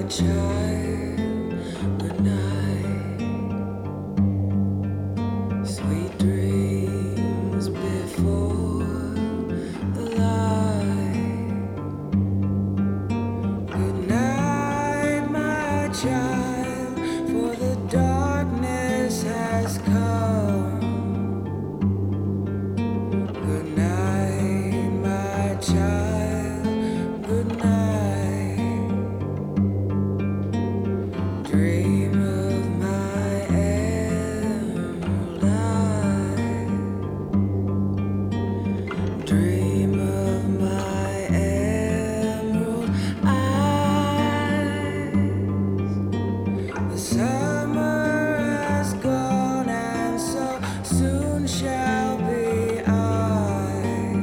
child, good night. Sweet dreams before the light. Good night, my child, for the darkness has come. Good night, my child, good night. Dream of my emerald eyes. Dream of my emerald eyes. The summer has gone, and so soon shall be I.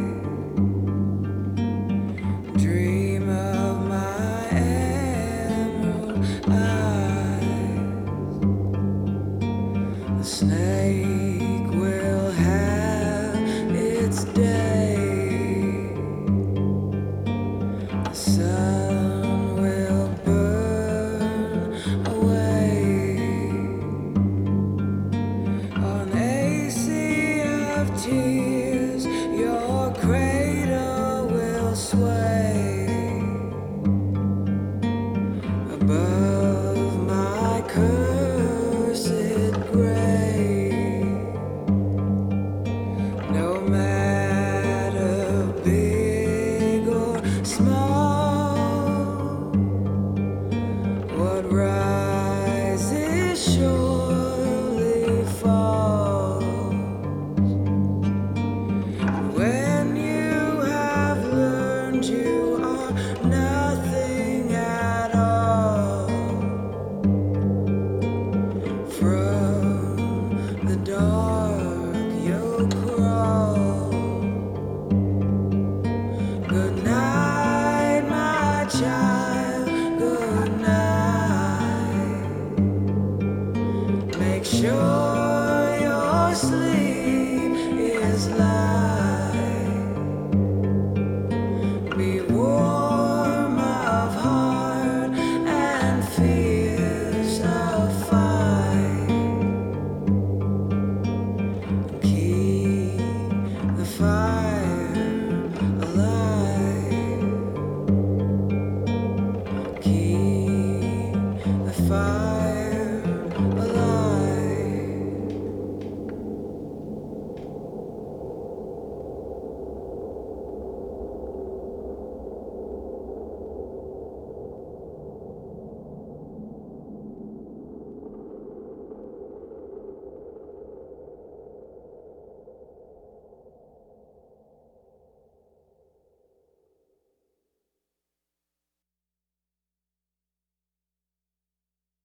Dream of my emerald eyes. The snake will have its day. The sun will burn away on a sea of tears. Your cradle will sway above my cursed grave. No matter big or small, what rises surely falls. When you have learned you are nothing at all, from the dark you'll crawl. Good night, my child, good night. Make sure